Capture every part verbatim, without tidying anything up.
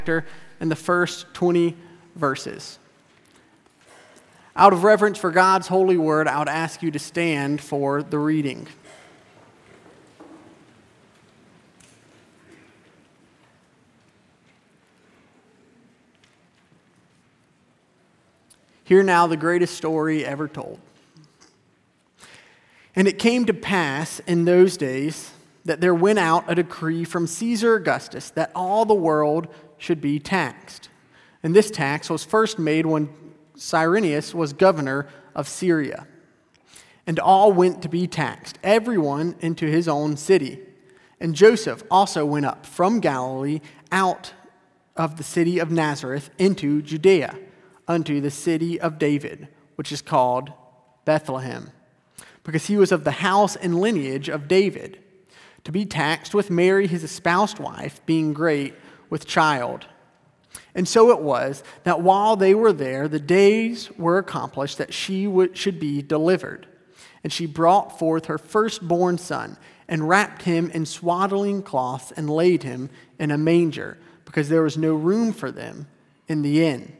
in the first twenty verses. Out of reverence for God's holy word, I would ask you to stand for the reading. Hear now the greatest story ever told. And it came to pass in those days that there went out a decree from Caesar Augustus that all the world should be taxed. And this tax was first made when Cyrenius was governor of Syria. And all went to be taxed, everyone into his own city. And Joseph also went up from Galilee out of the city of Nazareth into Judea, unto the city of David, which is called Bethlehem, because he was of the house and lineage of David, to be taxed with Mary his espoused wife, being great with child. And so it was that while they were there, the days were accomplished that she would, should be delivered. And she brought forth her firstborn son, and wrapped him in swaddling cloths, and laid him in a manger, because there was no room for them in the inn.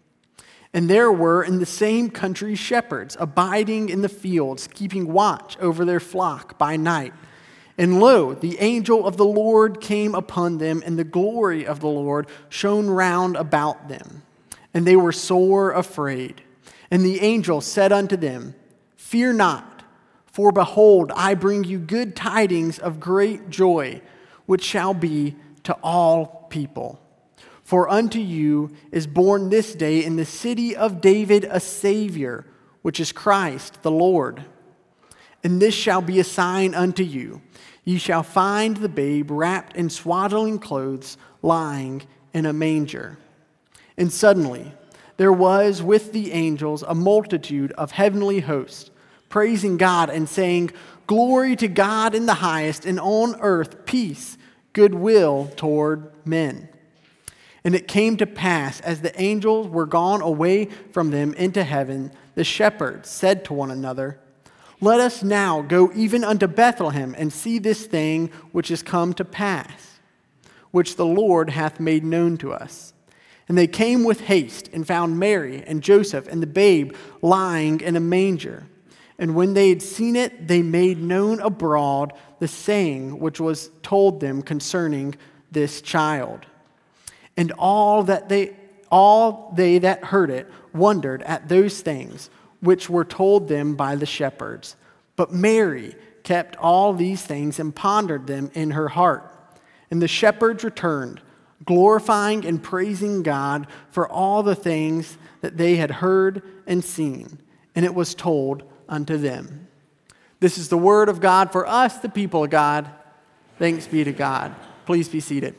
And there were in the same country shepherds, abiding in the fields, keeping watch over their flock by night. And lo, the angel of the Lord came upon them, and the glory of the Lord shone round about them. And they were sore afraid. And the angel said unto them, Fear not, for behold, I bring you good tidings of great joy, which shall be to all people. For unto you is born this day in the city of David a Savior, which is Christ the Lord. And this shall be a sign unto you. Ye shall find the babe wrapped in swaddling clothes, lying in a manger. And suddenly there was with the angels a multitude of heavenly hosts, praising God and saying, Glory to God in the highest, and on earth peace, goodwill toward men. And it came to pass, as the angels were gone away from them into heaven, the shepherds said to one another, Let us now go even unto Bethlehem, and see this thing which is come to pass, which the Lord hath made known to us. And they came with haste, and found Mary and Joseph and the babe lying in a manger. And when they had seen it, they made known abroad the saying which was told them concerning this child. And all that they all they that heard it wondered at those things which were told them by the shepherds. But Mary kept all these things and pondered them in her heart. And the shepherds returned, glorifying and praising God for all the things that they had heard and seen, and it was told unto them. This is the word of God for us, the people of God. Thanks be to God. Please be seated.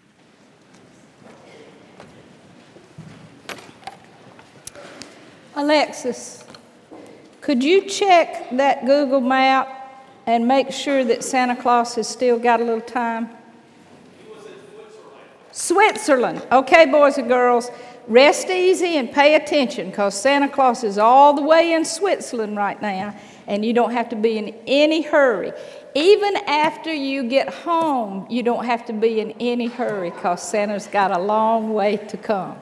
Alexis, could you check that Google map and make sure that Santa Claus has still got a little time? He was in Switzerland. Switzerland. Okay, boys and girls, rest easy and pay attention, because Santa Claus is all the way in Switzerland right now, and you don't have to be in any hurry. Even after you get home, you don't have to be in any hurry, because Santa's got a long way to come.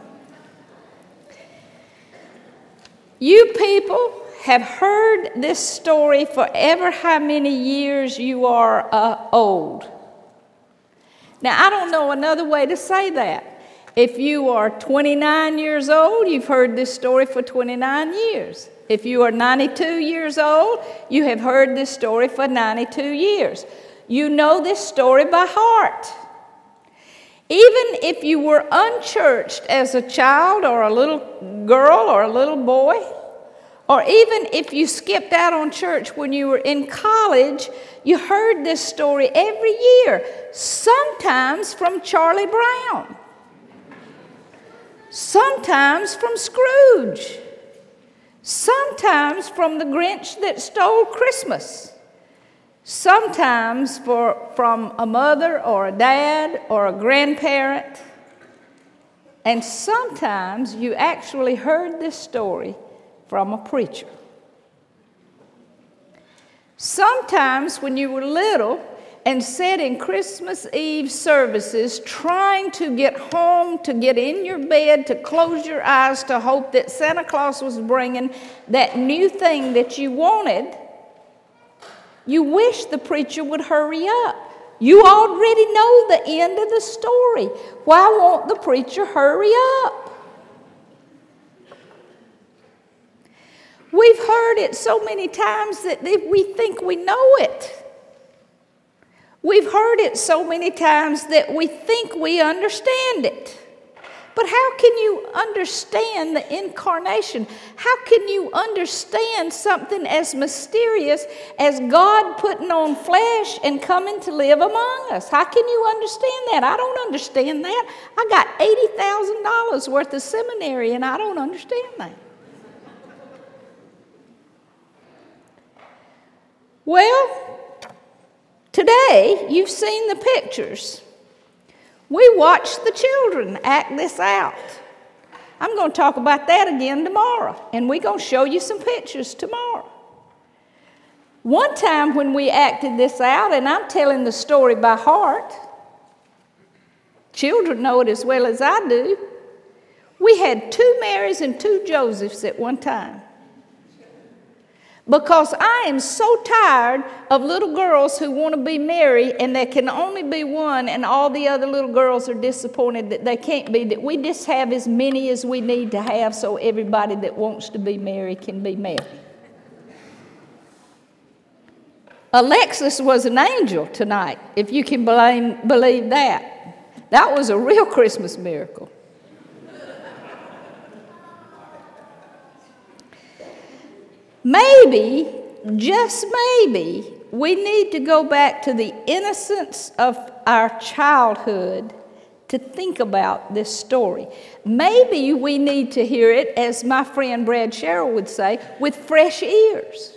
You people have heard this story for ever how many years you are uh, old. Now, I don't know another way to say that. If you are twenty-nine years old, you've heard this story for twenty-nine years. If you are ninety-two years old, you have heard this story for ninety-two years. You know this story by heart. Even if you were unchurched as a child or a little girl or a little boy, or even if you skipped out on church when you were in college, you heard this story every year, sometimes from Charlie Brown, sometimes from Scrooge, sometimes from the Grinch that stole Christmas, sometimes for, from a mother or a dad or a grandparent, and sometimes you actually heard this story from a preacher. Sometimes when you were little and sat in Christmas Eve services trying to get home, to get in your bed, to close your eyes, to hope that Santa Claus was bringing that new thing that you wanted, you wish the preacher would hurry up. You already know the end of the story. Why won't the preacher hurry up? We've heard it so many times that we think we know it. We've heard it so many times that we think we understand it. But how can you understand the incarnation? How can you understand something as mysterious as God putting on flesh and coming to live among us? How can you understand that? I don't understand that. I got eighty thousand dollars worth of seminary and I don't understand that. Well, today you've seen the pictures. We watched the children act this out. I'm going to talk about that again tomorrow, and we're going to show you some pictures tomorrow. One time when we acted this out, and I'm telling the story by heart, children know it as well as I do, we had two Marys and two Josephs at one time. Because I am so tired of little girls who want to be Mary and there can only be one and all the other little girls are disappointed that they can't be, that we just have as many as we need to have so everybody that wants to be Mary can be Mary. Alexis was an angel tonight, if you can blame, believe that. That was a real Christmas miracle. Maybe, just maybe, we need to go back to the innocence of our childhood to think about this story. Maybe we need to hear it, as my friend Brad Sherrill would say, with fresh ears.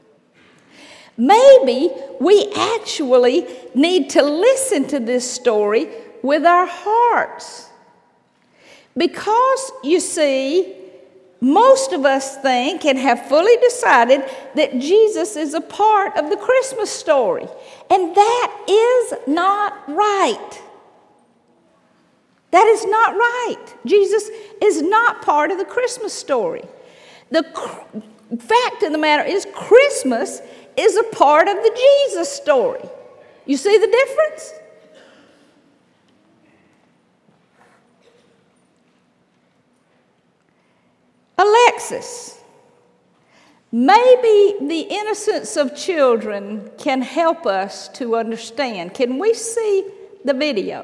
Maybe we actually need to listen to this story with our hearts. Because, you see, most of us think and have fully decided that Jesus is a part of the Christmas story. And that is not right. That is not right. Jesus is not part of the Christmas story. The cr- fact of the matter is, Christmas is a part of the Jesus story. You see the difference? Alexis, maybe the innocence of children can help us to understand. Can we see the video?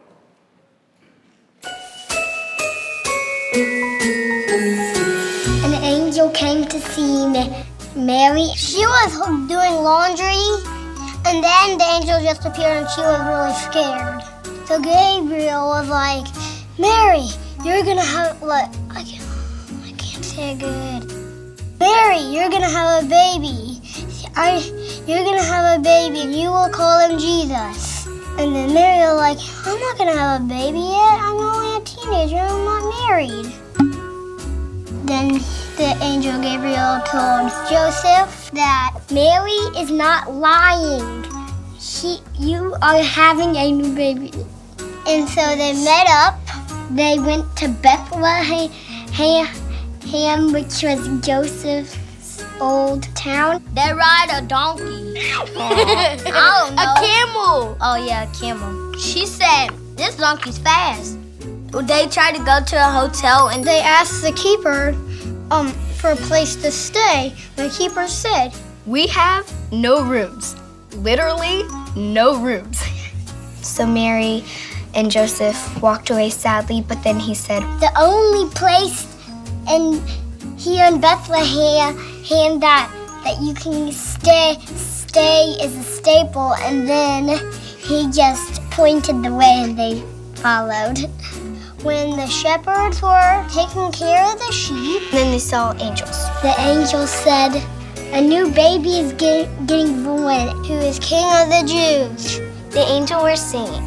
An angel came to see Mary. She was doing laundry, and then the angel just appeared and she was really scared. So Gabriel was like, Mary, you're gonna have, like, I can't, I can't say it good. Mary, you're gonna have a baby. I, you're gonna have a baby, and you will call him Jesus. And then Mary was like, I'm not gonna have a baby yet. I'm only a teenager. I'm not married. Then the angel Gabriel told Joseph that Mary is not lying. She, you are having a new baby. And so they met up. They went to Bethlehem, which was Joseph's old town. They ride a donkey. I don't know. A camel. Oh yeah, a camel. She said, this donkey's fast. They tried to go to a hotel and they asked the keeper um, for a place to stay. The keeper said, we have no rooms. Literally, no rooms. So Mary and Joseph walked away sadly, but then he said, the only place in here in Bethlehem that that you can stay stay is a stable, and then he just pointed the way and they followed. When the shepherds were taking care of the sheep, then they saw angels. The angel said, a new baby is get, getting born, who is King of the Jews. The angel was singing,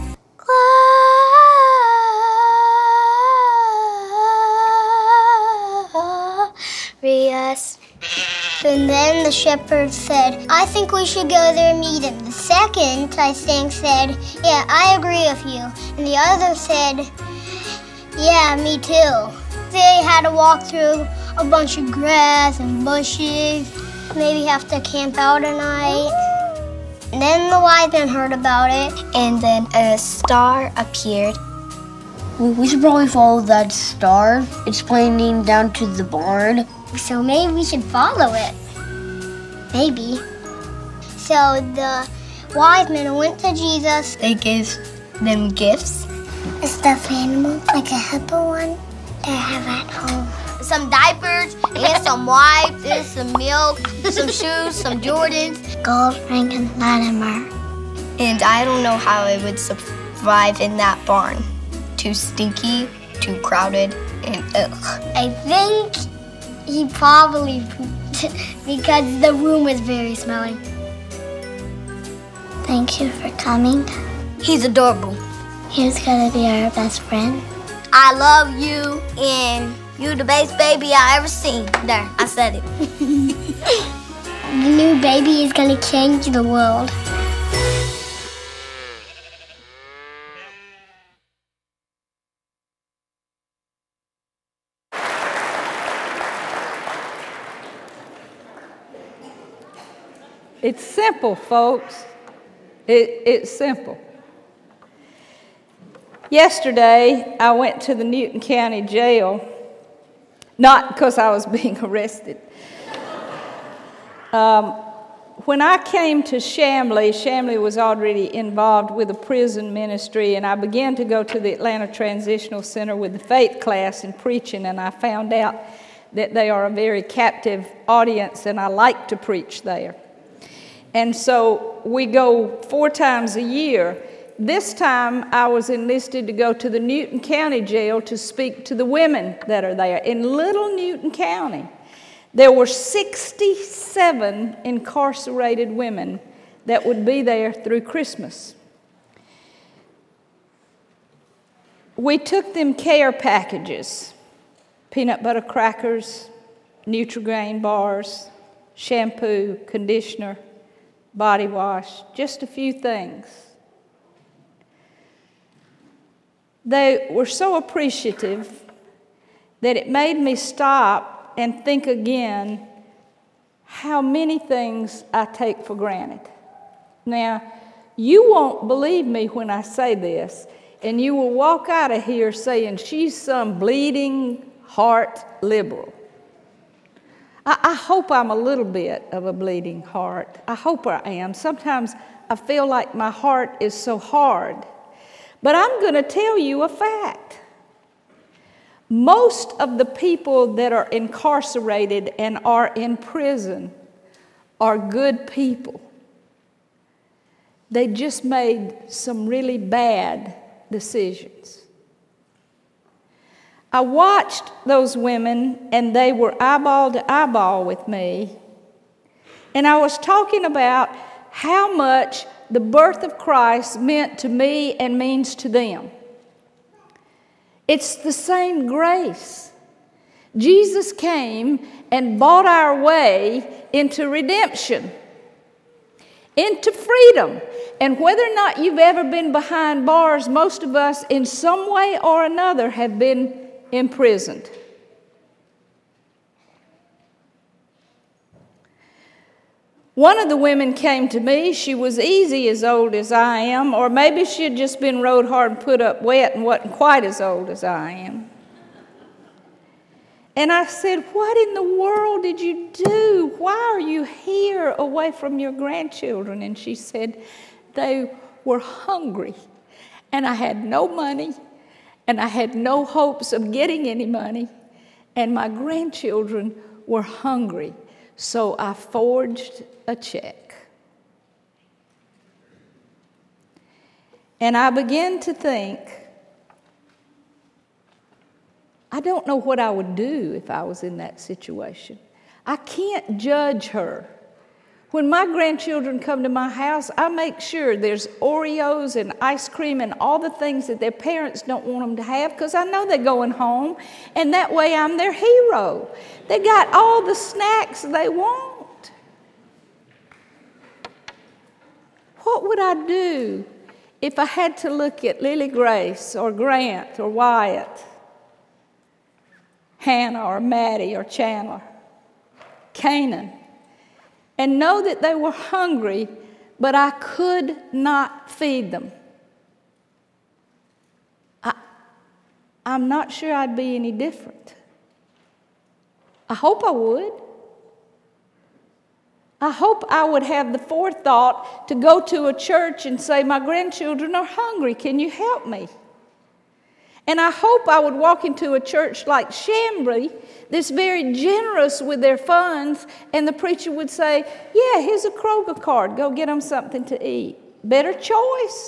glorious. And then the shepherd said, I think we should go there and meet him. The second, I think, said, yeah, I agree with you. And the other said, yeah, me too. They had to walk through a bunch of grass and bushes, maybe have to camp out a night. And then the wise men heard about it. And then a star appeared. Well, we should probably follow that star. It's pointing down to the barn. So maybe we should follow it. Maybe. So the wise men went to Jesus. They gave them gifts. A stuffed animal, like a hippo one, that I have at home. Some diapers, and some wipes, and some milk, some shoes, some Jordans. Gold ring and Latimer. And I don't know how it would survive in that barn. Too stinky, too crowded, and ugh. I think he probably pooped because the room was very smelly. Thank you for coming. He's adorable. He's gonna be our best friend. I love you, and you the best baby I ever seen. There, I said it. The new baby is gonna change the world. It's simple, folks. It, it's simple. Yesterday, I went to the Newton County Jail, not because I was being arrested. Um, when I came to Chamblee, Chamblee was already involved with the prison ministry, and I began to go to the Atlanta Transitional Center with the faith class and preaching, and I found out that they are a very captive audience, and I like to preach there. And so we go four times a year. This time I was enlisted to go to the Newton County Jail to speak to the women that are there. In Little Newton County, there were sixty-seven incarcerated women that would be there through Christmas. We took them care packages, peanut butter crackers, Nutri-Grain bars, shampoo, conditioner, body wash, just a few things. They were so appreciative that it made me stop and think again how many things I take for granted. Now, you won't believe me when I say this, and you will walk out of here saying she's some bleeding heart liberal. I, I hope I'm a little bit of a bleeding heart. I hope I am. Sometimes I feel like my heart is so hard. But I'm going to tell you a fact. Most of the people that are incarcerated and are in prison are good people. They just made some really bad decisions. I watched those women, and they were eyeball to eyeball with me. And I was talking about how much the birth of Christ meant to me and means to them. It's the same grace. Jesus came and bought our way into redemption, into freedom. And whether or not you've ever been behind bars, most of us in some way or another have been imprisoned. One of the women came to me. She was easy as old as I am, or maybe she had just been rode hard and put up wet and wasn't quite as old as I am. And I said, what in the world did you do? Why are you here away from your grandchildren? And she said, they were hungry, and I had no money, and I had no hopes of getting any money, and my grandchildren were hungry, so I forged a check. And I began to think, I don't know what I would do if I was in that situation. I can't judge her When my grandchildren come to my house, I make sure there's Oreos and ice cream and all the things that their parents don't want them to have, because I know they're going home, and that way I'm their hero. They got all the snacks they want. What would I do if I had to look at Lily Grace or Grant or Wyatt, Hannah or Maddie or Chandler, Canaan, and know that they were hungry, but I could not feed them? I, I'm not sure I'd be any different. I hope I would. I hope I would have the forethought to go to a church and say, my grandchildren are hungry, can you help me? And I hope I would walk into a church like Chamblee that's very generous with their funds, and the preacher would say, yeah, here's a Kroger card. Go get them something to eat. Better choice.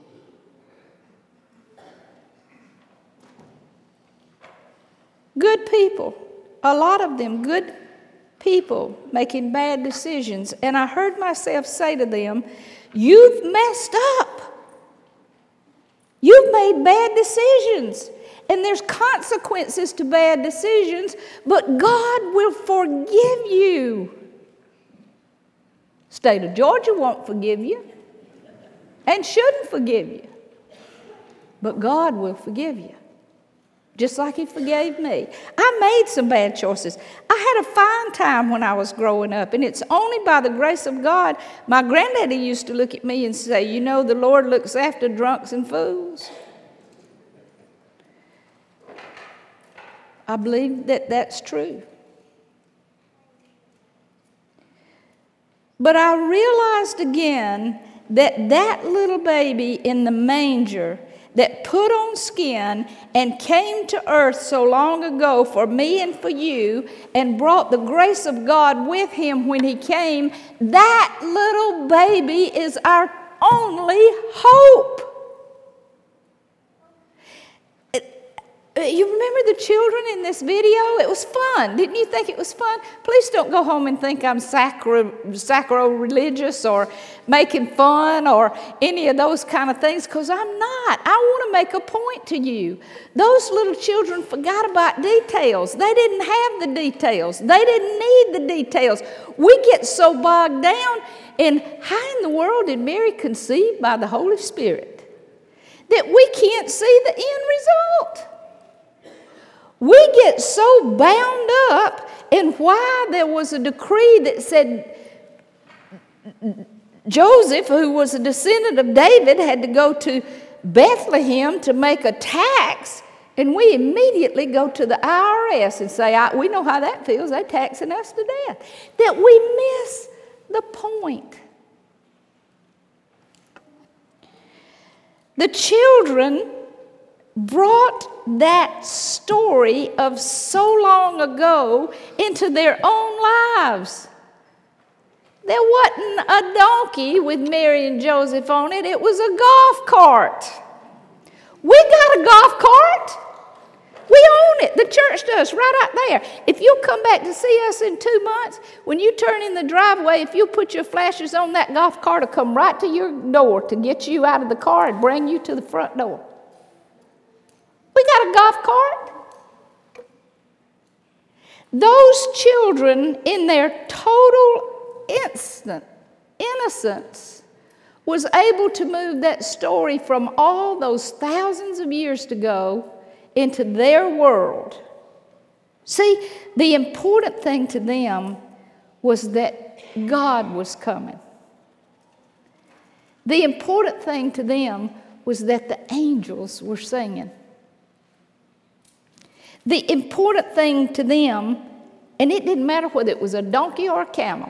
Good people, a lot of them good people making bad decisions. And I heard myself say to them, you've messed up. You've made bad decisions, and there's consequences to bad decisions, but God will forgive you. State of Georgia won't forgive you and shouldn't forgive you, but God will forgive you, just like He forgave me. I made some bad choices. I had a fine time when I was growing up, and it's only by the grace of God. My granddaddy used to look at me and say, you know, the Lord looks after drunks and fools. I believe that that's true. But I realized again that that little baby in the manger that put on skin and came to earth so long ago for me and for you, and brought the grace of God with Him when He came, that little baby is our only hope. You remember the children in this video? It was fun. Didn't you think it was fun? Please don't go home and think I'm sacro, sacro-religious or making fun or any of those kind of things, because I'm not. I want to make a point to you. Those little children forgot about details. They didn't have the details. They didn't need the details. We get so bogged down in how in the world did Mary conceive by the Holy Spirit that we can't see the end result. We get so bound up in why there was a decree that said Joseph, who was a descendant of David, had to go to Bethlehem to make a tax, and we immediately go to the I R S and say, I, we know how that feels, they're taxing us to death. That we miss the point. The children brought that story of so long ago into their own lives. There wasn't a donkey with Mary and Joseph on it. It was a golf cart. We got a golf cart. We own it. The church does, right out there. If you'll come back to see us in two months, when you turn in the driveway, if you put your flashes on, that golf cart will come right to your door to get you out of the car and bring you to the front door. We got a golf cart. Those children, in their total instant innocence, was able to move that story from all those thousands of years ago into their world. See, the important thing to them was that God was coming. The important thing to them was that the angels were singing. The important thing to them, and it didn't matter whether it was a donkey or a camel,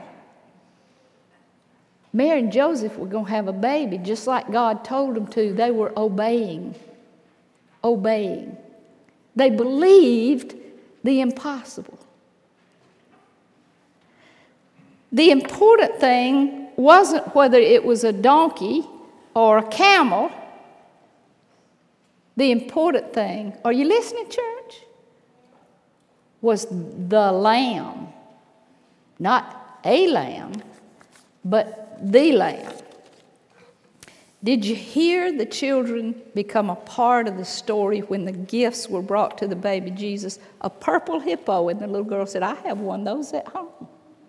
Mary and Joseph were going to have a baby just like God told them to. They were obeying. Obeying. They believed the impossible. The important thing wasn't whether it was a donkey or a camel. The important thing, are you listening, church? Was the lamb, not a lamb, but the Lamb. Did you hear the children become a part of the story when the gifts were brought to the baby Jesus? A purple hippo, and the little girl said, I have one of those at home.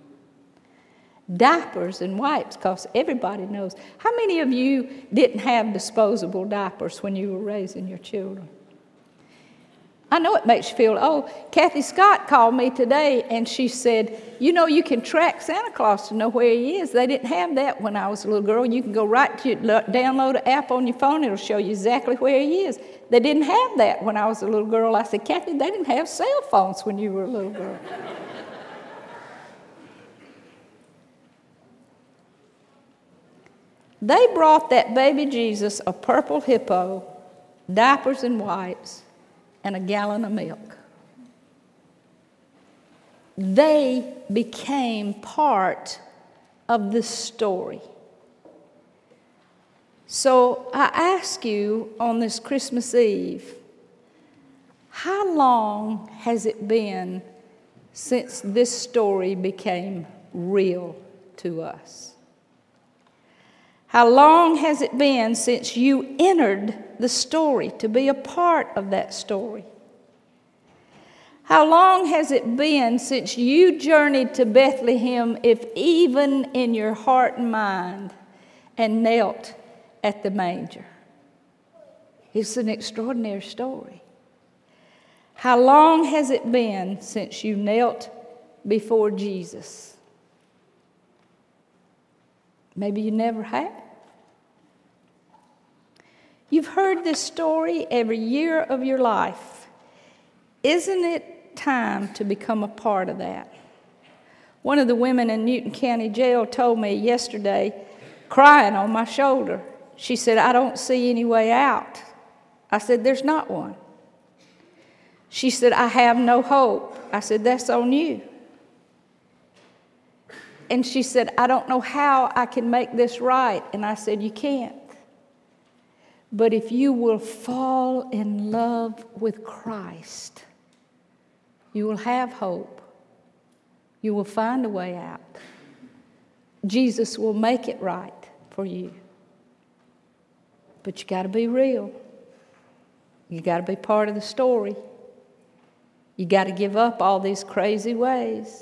Diapers and wipes, because everybody knows. How many of you didn't have disposable diapers when you were raising your children? I know it makes you feel, oh, Kathy Scott called me today and she said, you know, you can track Santa Claus to know where he is. They didn't have that when I was a little girl. You can go right to download an app on your phone. It'll show you exactly where he is. They didn't have that when I was a little girl. I said, Kathy, they didn't have cell phones when you were a little girl. They brought that baby Jesus a purple hippo, diapers and wipes, and a gallon of milk. They became part of this story. So I ask you on this Christmas Eve, how long has it been since this story became real to us? How long has it been since you entered the story to be a part of that story? How long has it been since you journeyed to Bethlehem, if even in your heart and mind, and knelt at the manger? It's an extraordinary story. How long has it been since you knelt before Jesus? Maybe you never have. You've heard this story every year of your life. Isn't it time to become a part of that? One of the women in Newton County Jail told me yesterday, crying on my shoulder, she said, I don't see any way out. I said, there's not one. She said, I have no hope. I said, that's on you. And she said, I don't know how I can make this right. And I said, you can't. But if you will fall in love with Christ, you will have hope. You will find a way out. Jesus will make it right for you. But you got to be real. You got to be part of the story. You got to give up all these crazy ways.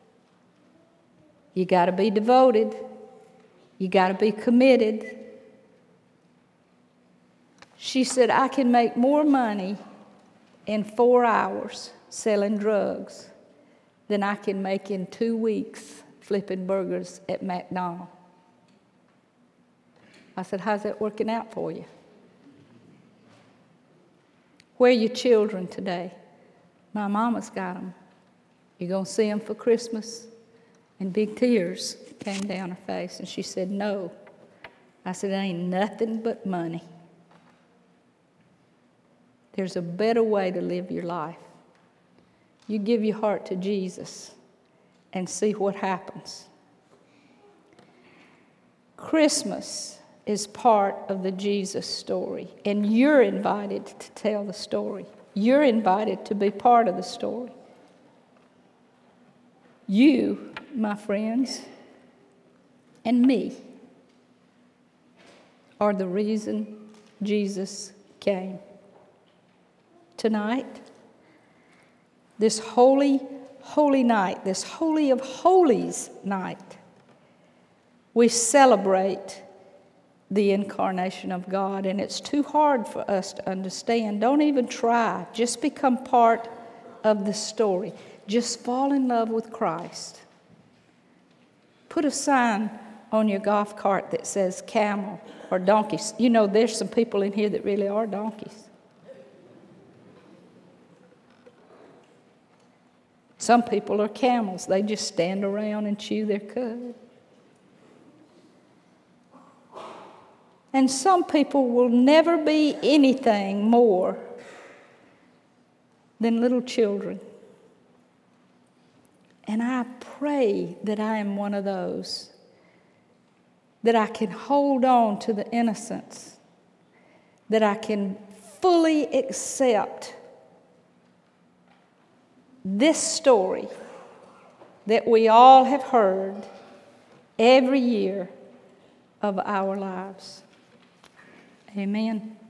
You got to be devoted. You got to be committed. She said, I can make more money in four hours selling drugs than I can make in two weeks flipping burgers at McDonald's. I said, how's that working out for you? Where are your children today? My mama's got them. You going to see them for Christmas? And big tears came down her face, and she said, no. I said, it ain't nothing but money. There's a better way to live your life. You give your heart to Jesus and see what happens. Christmas is part of the Jesus story, and you're invited to tell the story. You're invited to be part of the story. You, my friends, and me are the reason Jesus came. Tonight, this holy, holy night, this holy of holies night, we celebrate the incarnation of God, and it's too hard for us to understand. Don't even try. Just become part of the story. Just fall in love with Christ. Put a sign on your golf cart that says camel or donkey. You know, there's some people in here that really are donkeys. Some people are camels. They just stand around and chew their cud. And some people will never be anything more than little children. And I pray that I am one of those, that I can hold on to the innocence, that I can fully accept this story that we all have heard every year of our lives. Amen.